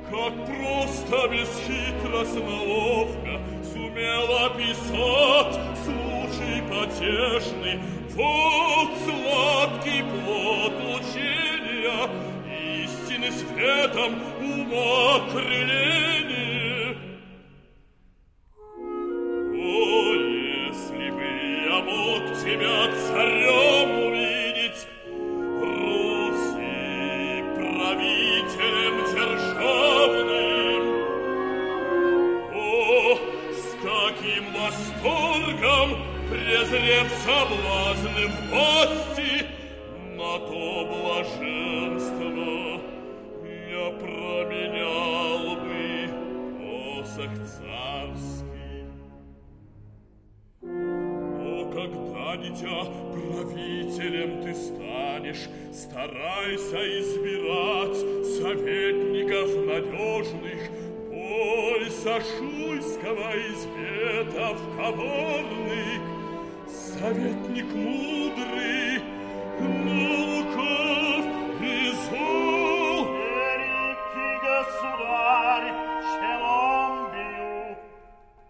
как просто, бесхитростно, ловко сумел описать случай потешный. Вот сладкий плод учения, истины светом ума крыление. О, если бы я мог тебя царем увидеть, Руси правителем державным, о, с каким восторгом, презрев соблазны власти, на то блаженство я променял бы посох царский. Но когда, дитя, правителем ты станешь, старайся избирать советников надежных, бойся шуйского изветов коварных. Советник мудрый